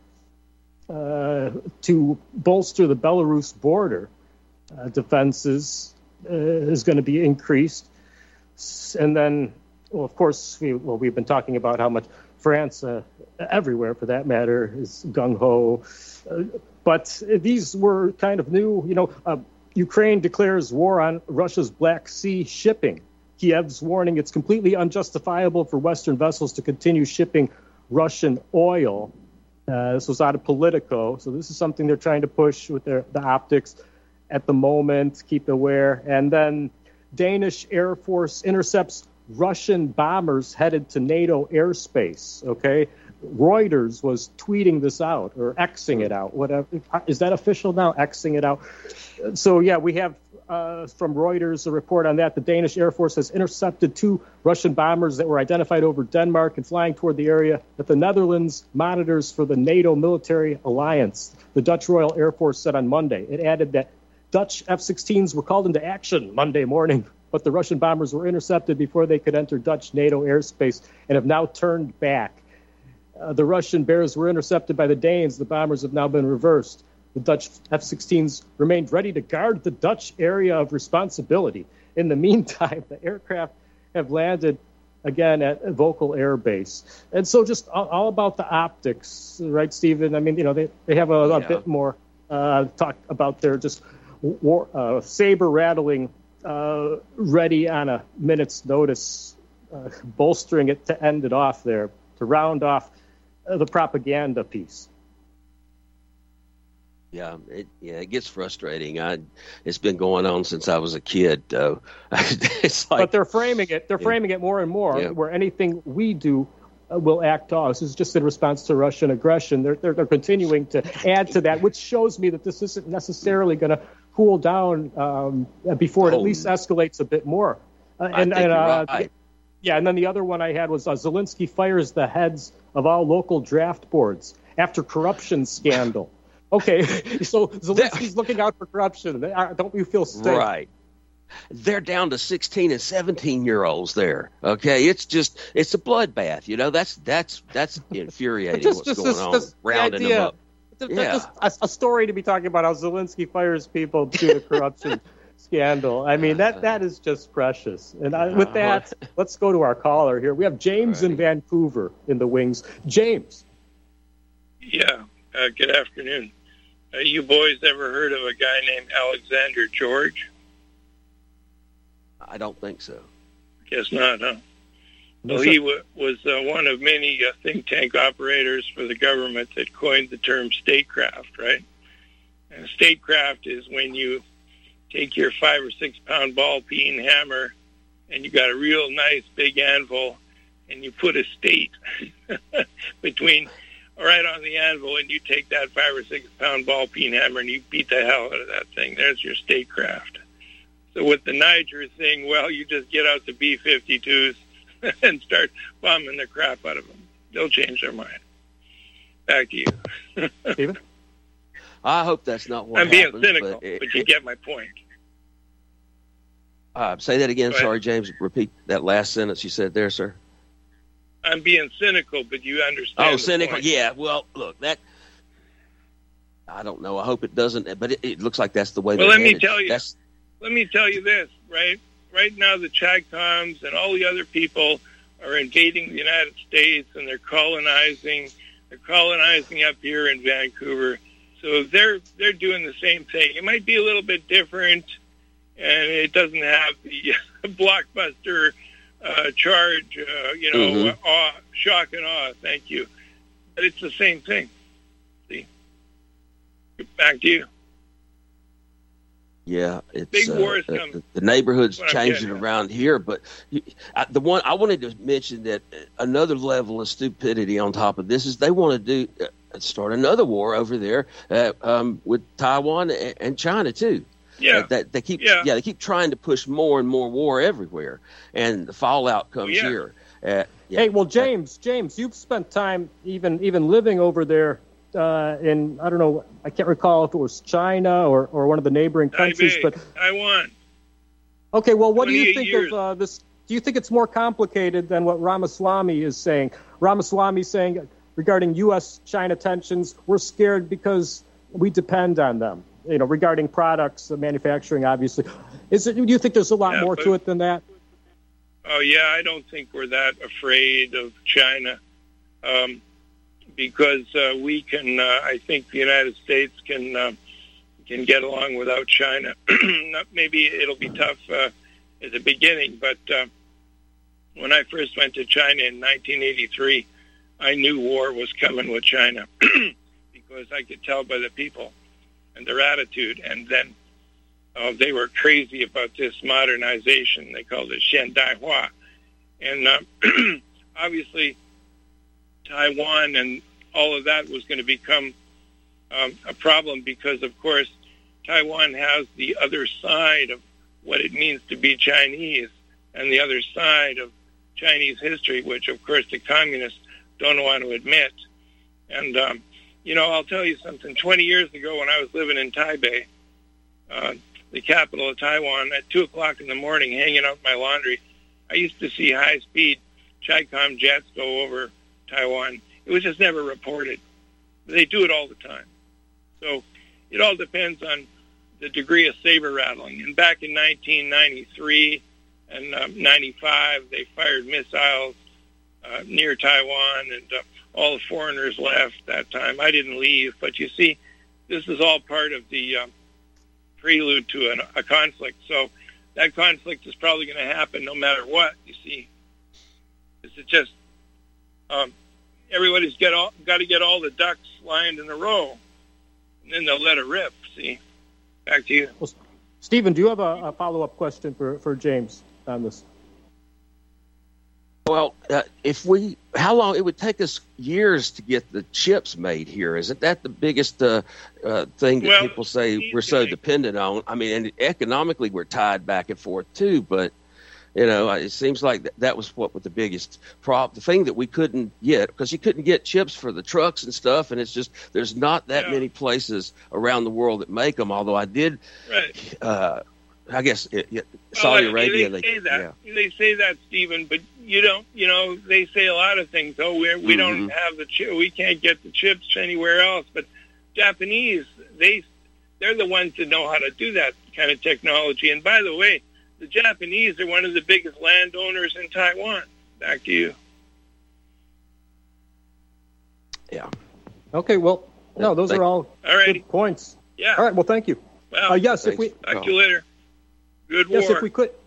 to bolster the Belarus border defenses is going to be increased. And then, of course, we've been talking about how much France, everywhere for that matter, is gung-ho. But these were kind of new. Ukraine declares war on Russia's Black Sea shipping. Kiev's warning it's completely unjustifiable for Western vessels to continue shipping Russian oil. This was out of Politico. So this is something they're trying to push with the optics at the moment. Keep aware. And then Danish Air Force intercepts Russian bombers headed to NATO airspace. Okay, Reuters was tweeting this out or Xing it out. Whatever, is that official now? Xing it out. So yeah, we have from Reuters a report on that. The Danish Air Force has intercepted 2 Russian bombers that were identified over Denmark and flying toward the area that the Netherlands monitors for the NATO military alliance. The Dutch Royal Air Force said on Monday. It added that Dutch F-16s were called into action Monday morning, but the Russian bombers were intercepted before they could enter Dutch NATO airspace and have now turned back. The Russian bears were intercepted by the Danes. The bombers have now been reversed. The Dutch F-16s remained ready to guard the Dutch area of responsibility. In the meantime, the aircraft have landed again at Vogel Air Base. And so just all about the optics, right, Stephen? I mean, they have a bit more talk about their just saber rattling, ready on a minute's notice, bolstering it to end it off there, to round off the propaganda piece. Yeah, it gets frustrating. It's been going on since I was a kid. It's like, but they're framing it. They're framing it more and more, where anything we do will act off. This is just in response to Russian aggression. They're continuing to add to that, which shows me that this isn't necessarily going to cool down before it at least escalates a bit more. Right. Yeah, and then the other one I had was Zelensky fires the heads of all local draft boards after corruption scandal. Okay, so Zelensky's looking out for corruption. Don't you feel safe? Right. They're down to 16 and 17-year-olds there. Okay, it's a bloodbath. That's infuriating. What's going on? Rounding them up. Just a story to be talking about how Zelensky fires people due to corruption scandal. I mean, that is just precious. And with that, let's go to our caller here. We have James in Vancouver in the wings. James. Yeah. Good afternoon. You boys ever heard of a guy named Alexander George? I don't think so. Guess not, huh? Well, he was one of many think tank operators for the government that coined the term statecraft, right? And statecraft is when you take your 5 or 6 pound ball peen hammer and you got a real nice big anvil and you put a state between right on the anvil, and you take that 5 or 6 pound ball peen hammer and you beat the hell out of that thing. There's your statecraft. So with the Niger thing, well, you just get out the B-52s and start bombing the crap out of them. They'll change their mind. Back to you. Stephen? I hope that's not what I'm being cynical, but you get my point. Say that again. Sorry, James. Repeat that last sentence you said there, sir. I'm being cynical, but you understand. Oh, cynical. Point. Yeah. Well, look, I don't know. I hope it doesn't, but it looks like that's the way. Well, let me tell you this, right? Right now, the Chagtoms and all the other people are invading the United States, and they're colonizing. They're colonizing up here in Vancouver. So they're doing the same thing. It might be a little bit different, and it doesn't have the blockbuster charge, awe, shock and awe. Thank you. But it's the same thing. See? Back to you. Yeah, it's big wars come. The neighborhood's changing around here, but the one I wanted to mention that another level of stupidity on top of this is they want to start another war over there with Taiwan and China too. Yeah, they keep trying to push more and more war everywhere, and the fallout comes here. Hey, well, James, you've spent time even living over there. In, I don't know, I can't recall if it was China or one of the neighboring countries, but Taiwan. Okay, well, what do you think years. of this? Do you think it's more complicated than what Ramaswamy is saying? Ramaswamy saying regarding U.S.-China tensions, we're scared because we depend on them. Regarding products, manufacturing, obviously. Do you think there's a lot more to it than that? Oh yeah, I don't think we're that afraid of China. Because we can, I think the United States can get along without China. Maybe it'll be tough at the beginning, but when I first went to China in 1983, I knew war was coming with China because I could tell by the people and their attitude. And then they were crazy about this modernization. They called it Shendaihua. And obviously, Taiwan and all of that was going to become a problem because, of course, Taiwan has the other side of what it means to be Chinese and the other side of Chinese history, which, of course, the communists don't want to admit. And, I'll tell you something. 20 years ago when I was living in Taipei, the capital of Taiwan, at 2 o'clock in the morning, hanging out my laundry, I used to see high-speed Chi-Com jets go over Taiwan. It was just never reported. They do it all the time. So it all depends on the degree of saber rattling. And back in 1993 and 95, they fired missiles near Taiwan, and all the foreigners left that time. I didn't leave. But you see, this is all part of the prelude to a conflict. So that conflict is probably going to happen no matter what, you see. It's just... everybody's got to get all the ducks lined in a row, and then they'll let it rip. See, back to you. Well, Stephen, do you have a follow-up question for James on this? Well, how long it would take us years to get the chips made here? Isn't that the biggest thing that people say we're so dependent on? I mean, and economically we're tied back and forth too, but. It seems like that was what was the biggest problem. The thing that we couldn't get, because you couldn't get chips for the trucks and stuff, and it's just there's not that many places around the world that make them. Although I did, I guess Saudi Arabia. They say that, Stephen, but you don't. They say a lot of things. Oh, we don't have the chip. We can't get the chips anywhere else. But Japanese, they're the ones that know how to do that kind of technology. And by the way, the Japanese are one of the biggest landowners in Taiwan. Back to you. Yeah. Okay, well, no, those are all good points. Yeah. All right, well, thank you. Well, yes, thanks. Talk to you later. Good war. Yes, if we could.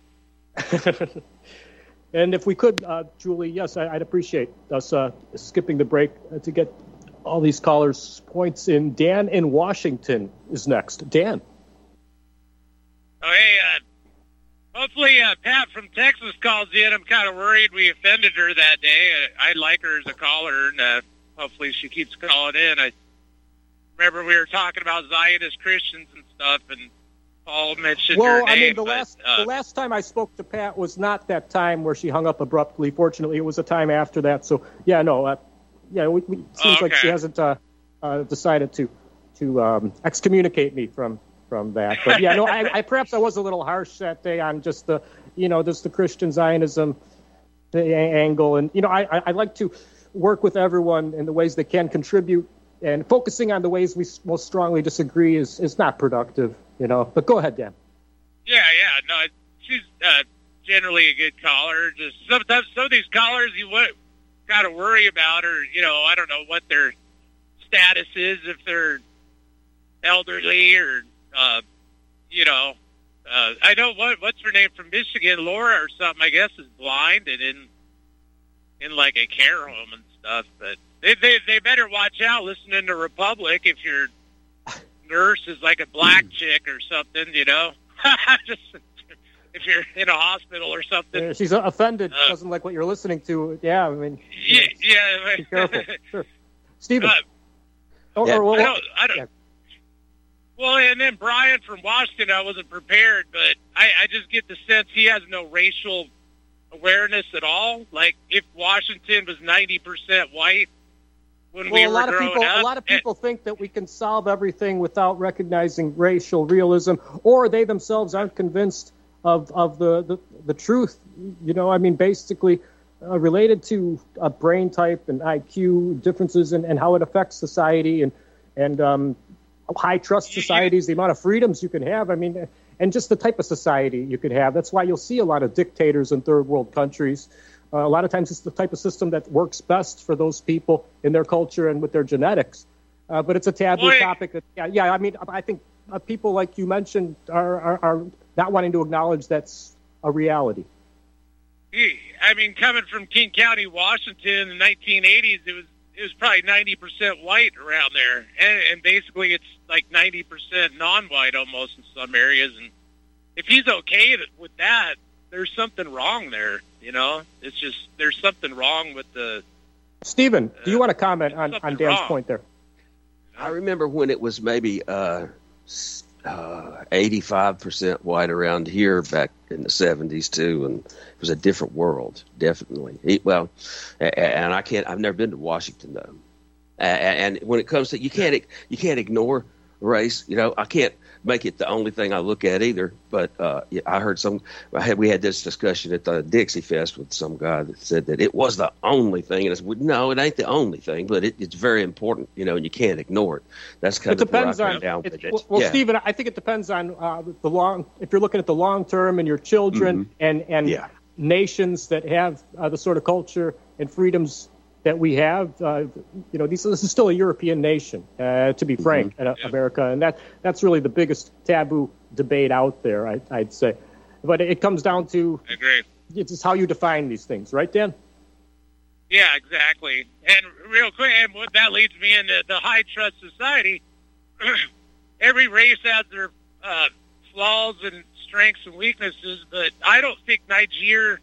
And if we could, Julie, yes, I'd appreciate us skipping the break to get all these callers' points in. Dan in Washington is next. Dan. Oh, hey, hopefully Pat from Texas calls in. I'm kind of worried we offended her that day. I like her as a caller, and hopefully she keeps calling in. I remember we were talking about Zionist Christians and stuff, and Paul mentioned her name. Well, I mean, the last time I spoke to Pat was not that time where she hung up abruptly. Fortunately, it was a time after that. So, it seems like she hasn't decided to excommunicate me from that. But I perhaps I was a little harsh that day on just the Christian Zionism angle, and I like to work with everyone in the ways they can contribute, and focusing on the ways we most strongly disagree is not productive, But go ahead, Dan. Yeah, no, she's generally a good caller. Just sometimes some of these callers you got to worry about, or I don't know what their status is, if they're elderly or I know what's her name from Michigan, Laura or something, I guess, is blind and in like a care home and stuff. But they better watch out listening to Republic if your nurse is like a black chick or something, you know. Just if you're in a hospital or something. Yeah, she's offended. Doesn't like what you're listening to. Yeah, I mean. Yeah. Be careful. Sure. Stephen. I don't. Yeah. Well, and then Brian from Washington, I wasn't prepared, but I just get the sense he has no racial awareness at all. Like, if Washington was 90% white when we were growing up. A lot of people think that we can solve everything without recognizing racial realism, or they themselves aren't convinced of the truth. You know, I mean, basically related to brain type and IQ differences and how it affects society and high trust societies, the amount of freedoms you can have. I mean, and just the type of society you could have. That's why you'll see a lot of dictators in third world countries. A lot of times it's the type of system that works best for those people in their culture and with their genetics. But it's a taboo topic. I mean, I think people like you mentioned are not wanting to acknowledge that's a reality. I mean, coming from King County, Washington in the 1980s, it was probably 90% white around there. And basically it's like 90% non-white almost in some areas. And if he's okay with that, there's something wrong there, you know? It's just, there's something wrong with the... Stephen, do you want to comment on Dan's point there? I remember when it was maybe 85% white around here back in the 70s too, and it was a different world, definitely. And I've never been to Washington though. And when it comes to, you can't ignore race. You know, I can't make it the only thing I look at either. But I heard we had this discussion at the Dixie Fest with some guy that said that it was the only thing. And I said, no, it ain't the only thing, but it's very important, you know, and you can't ignore it. That's kind of where I come down with it. Well, yeah. Stephen, I think it depends on if you're looking at the long term and your children and nations that have the sort of culture and freedoms that we have. You know, this is still a European nation, to be frank, America, and that's really the biggest taboo debate out there, I'd say. But it comes down to, I agree. It's just how you define these things, right, Dan? Yeah, exactly. And real quick, and that leads me into the high trust society. Every race has their flaws and strengths and weaknesses, but I don't think Nigeria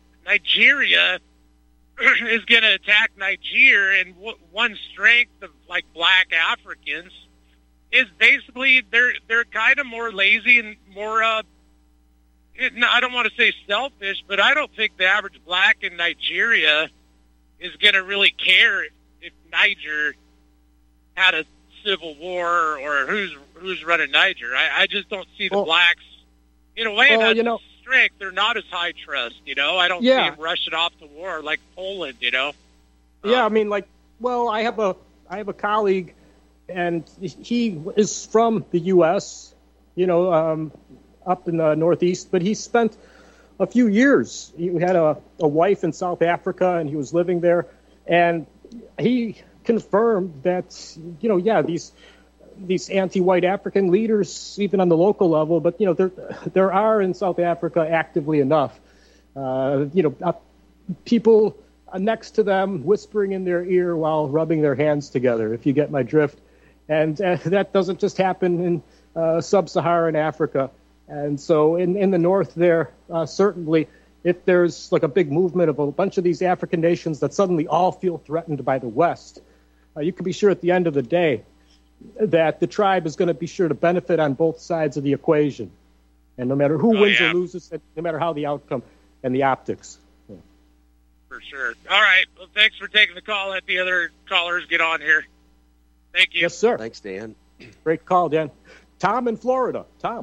is going to attack Niger, and one strength of like black Africans is basically they're kind of more lazy and more I don't want to say selfish, but I don't think the average black in Nigeria is going to really care if Niger had a civil war or who's running Niger. I just don't see the blacks in a way that's strength. They're not as high trust, you know. I don't see them rushing off to war like Poland, you know. Yeah, I mean, I have a colleague, and he is from the U.S., you know, up in the Northeast, but he spent a few years. He had a wife in South Africa, and he was living there, and he confirmed that, you know, these anti-white African leaders, even on the local level, but, you know, there are in South Africa actively enough, you know, people next to them whispering in their ear while rubbing their hands together, if you get my drift. And that doesn't just happen in sub-Saharan Africa. And so in the north there, certainly, if there's like a big movement of a bunch of these African nations that suddenly all feel threatened by the West, you can be sure at the end of the day that the tribe is going to be sure to benefit on both sides of the equation. And no matter who wins or loses, no matter how the outcome and the optics. Yeah. For sure. All right. Well, thanks for taking the call. Let the other callers get on here. Thank you. Yes, sir. Thanks, Dan. Great call, Dan. Tom in Florida. Tom.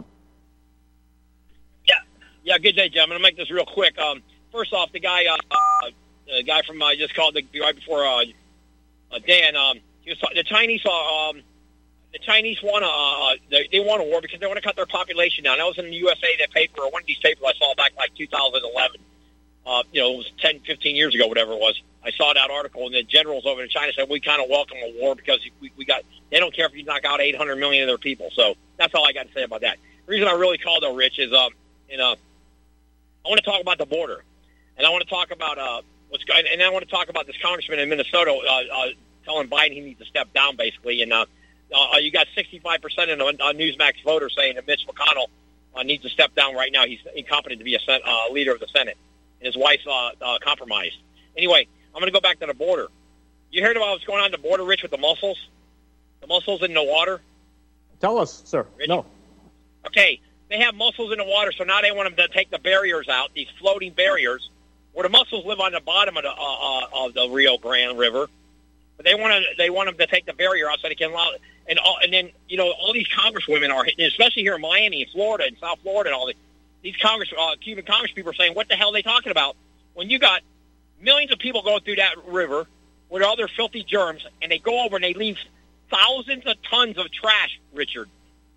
Yeah, good day, gentlemen. I'll make this real quick. First off, the guy from I just called right before Dan. The Chinese want they want a war because they want to cut their population down. That was in the USA, that paper, or one of these papers I saw back like 2011. You know, it was 10, 15 years ago, whatever it was. I saw that article, and the generals over in China said we kind of welcome a war because they don't care if you knock out 800 million of their people. So that's all I got to say about that. The reason I really called, though, Rich, is And I want to talk about the border, and I want to talk about what's going. And I want to talk about this congressman in Minnesota telling Biden he needs to step down, basically. And you got 65% of Newsmax voters saying that Mitch McConnell needs to step down right now. He's incompetent to be a leader of the Senate. And his wife's compromised. Anyway, I'm going to go back to the border. You heard about what's going on at the border, Rich, with the mussels? The mussels in the water? Tell us, sir. Rich? No. Okay, they have mussels in the water, so now they want them to take the barriers out, these floating barriers, where the mussels live on the bottom of the Rio Grande River. But they want them to take the barrier out so they can allow it. And then, you know, all these congresswomen are, especially here in Miami and Florida and South Florida and all these Cuban congresspeople are saying, what the hell are they talking about? When you got millions of people going through that river with all their filthy germs, and they go over and they leave thousands of tons of trash, Richard.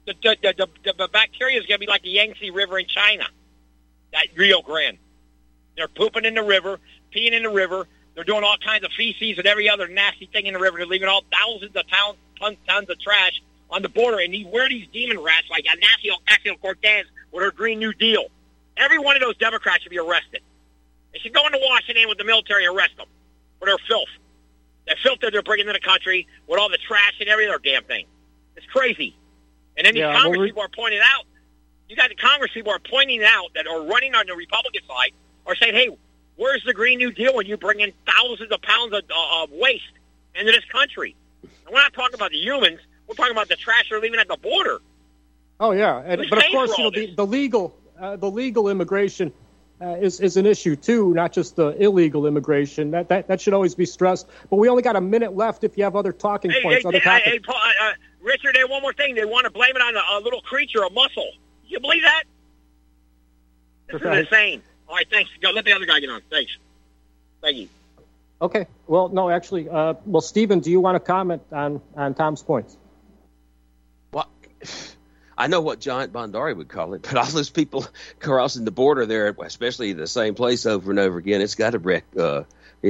The bacteria is going to be like the Yangtze River in China, that Rio Grande. They're pooping in the river, peeing in the river. They're doing all kinds of feces and every other nasty thing in the river. They're leaving all thousands of tons of trash on the border. And where are these demon rats like Ocasio-Cortez with her Green New Deal? Every one of those Democrats should be arrested. They should go into Washington with the military and arrest them for their filth. That filth that they're bringing to the country with all the trash and every other damn thing. It's crazy. And then these Congress people are pointing out, you got the Congress people are pointing out that are running on the Republican side are saying, hey, where's the Green New Deal when you bring in thousands of pounds of waste into this country? And we're not talking about the humans. We're talking about the trash they're leaving at the border. Oh, yeah. But, of course, you know, the legal immigration is an issue, too, not just the illegal immigration. That should always be stressed. But we only got a minute left if you have other talking points. Hey, Paul, Richard, they have one more thing. They want to blame it on a little creature, a mussel. You believe that? This is insane. All right, thanks. Go, let the other guy get on. Thanks. Thank you. Okay. Well, no, actually, Stephen, do you want to comment on Tom's points? Well, I know what Giant Bondari would call it, but all those people crossing the border there, especially the same place over and over again, it's got to wreck, the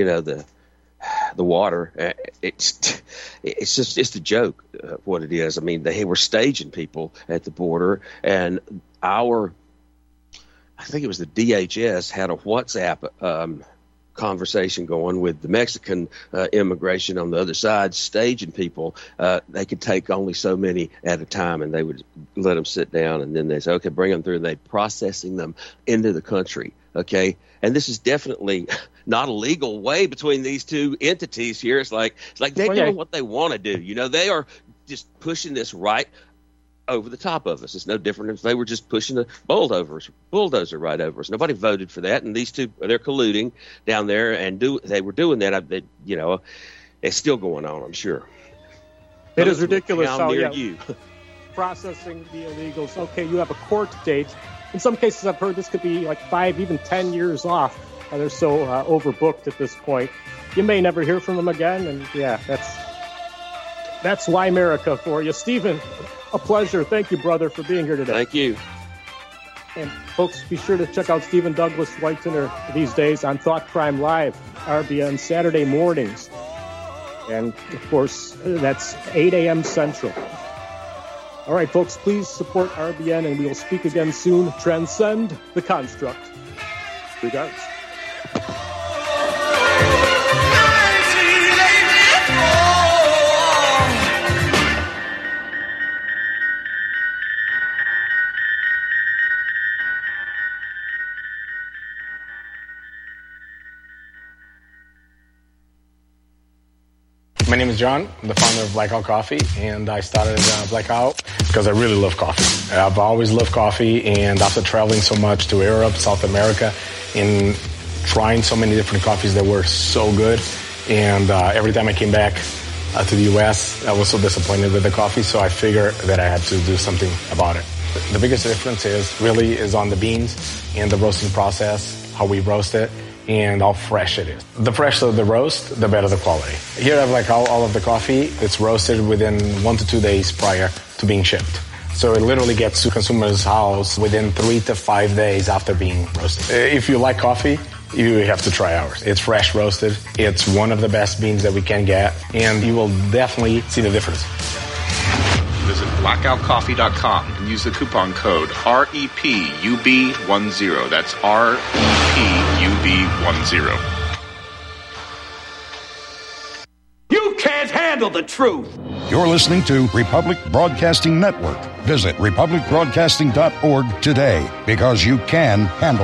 water. It's a joke what it is. I mean, they were staging people at the border, and I think it was the DHS had a WhatsApp conversation going with the Mexican immigration on the other side, staging people. They could take only so many at a time, and they would let them sit down, and then they say, okay, bring them through, and they're processing them into the country. Okay, and this is definitely not a legal way between these two entities here. It's like they're doing what they want to do. You know, they are just pushing this right over the top of us. It's no different if they were just pushing a bulldozer right over us. Nobody voted for that, and these two, they're colluding down there, and they were doing that. It's still going on, I'm sure. It is ridiculous how you processing the illegals. Okay, you have a court date. In some cases, I've heard this could be like 5, even 10 years off. They're so overbooked at this point. You may never hear from them again, and that's why America for you. Stephen, a pleasure. Thank you, brother, for being here today. Thank you. And folks, be sure to check out Stephen Douglas Whitener these days on Thought Crime Live, RBN, Saturday mornings. And, of course, that's 8 a.m. Central. All right, folks, please support RBN, and we will speak again soon. Transcend the construct. Regards. My name is John. I'm the founder of Blackout Coffee, and I started Blackout because I really love coffee. I've always loved coffee, and after traveling so much to Europe, South America, and trying so many different coffees that were so good, and every time I came back to the U.S., I was so disappointed with the coffee, so I figured that I had to do something about it. The biggest difference is on the beans and the roasting process, how we roast it, and how fresh it is. The fresher the roast, the better the quality. Here I have all of the coffee. It's roasted within 1 to 2 days prior to being shipped. So it literally gets to consumer's house within 3 to 5 days after being roasted. If you like coffee, you have to try ours. It's fresh roasted. It's one of the best beans that we can get, and you will definitely see the difference. This visit blackoutcoffee.com and use the coupon code REPUB10. That's REPUB10. You can't handle the truth. You're listening to Republic Broadcasting Network. Visit republicbroadcasting.org today because you can handle